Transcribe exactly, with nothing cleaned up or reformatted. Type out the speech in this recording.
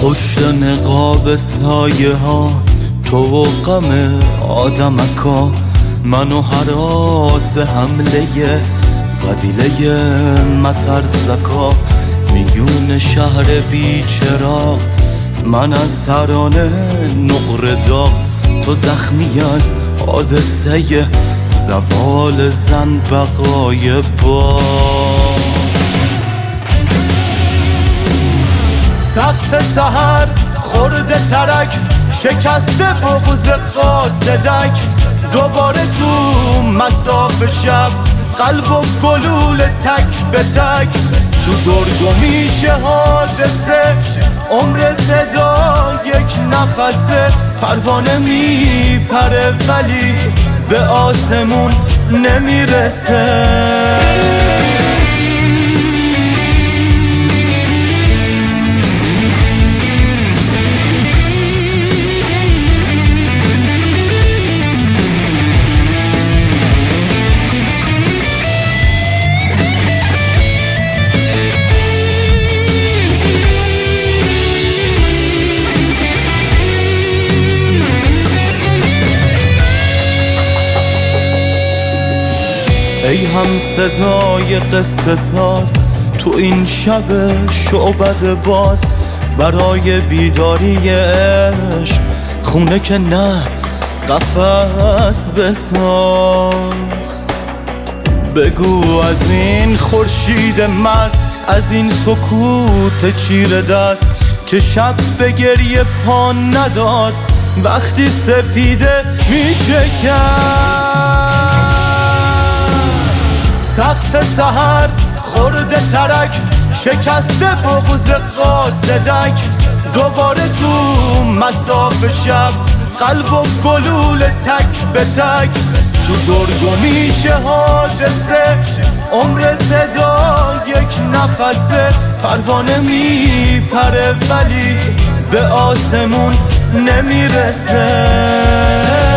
پشت نقاب سایه ها تو و غم آدمکا، من و هراس حمله قبیله مترزکا. میون شهر بی چراغ من از ترانه نقره داغ، تو زخمی از حادثه زوال زن بقای با. سقف سحر خورده ترک شکسته بغض قاصدک، دوباره تو مساف شب قلب و گلول تک به تک. تو گرگ میشه حادثه عمر صدا یک نفسه، پروانه میپره ولی به آسمون نمیرسه. ای هم صدای قصه ساز تو این شب شعبد باز، برای بیداری عشق خونه که نه قفس بساز. بگو از این خورشید مست، از این سکوت چیره دست که شب به گریه پا نداد وقتی سپیده میشه کرد. سقف سحر خورده ترک شکسته بغض قاصدک، دوباره تو مساف شب قلب و گلول تک به تک. تو گرگ میشه حادثه عمر صدا یک نفسه، پروانه میپره ولی به آسمون نمیرسه.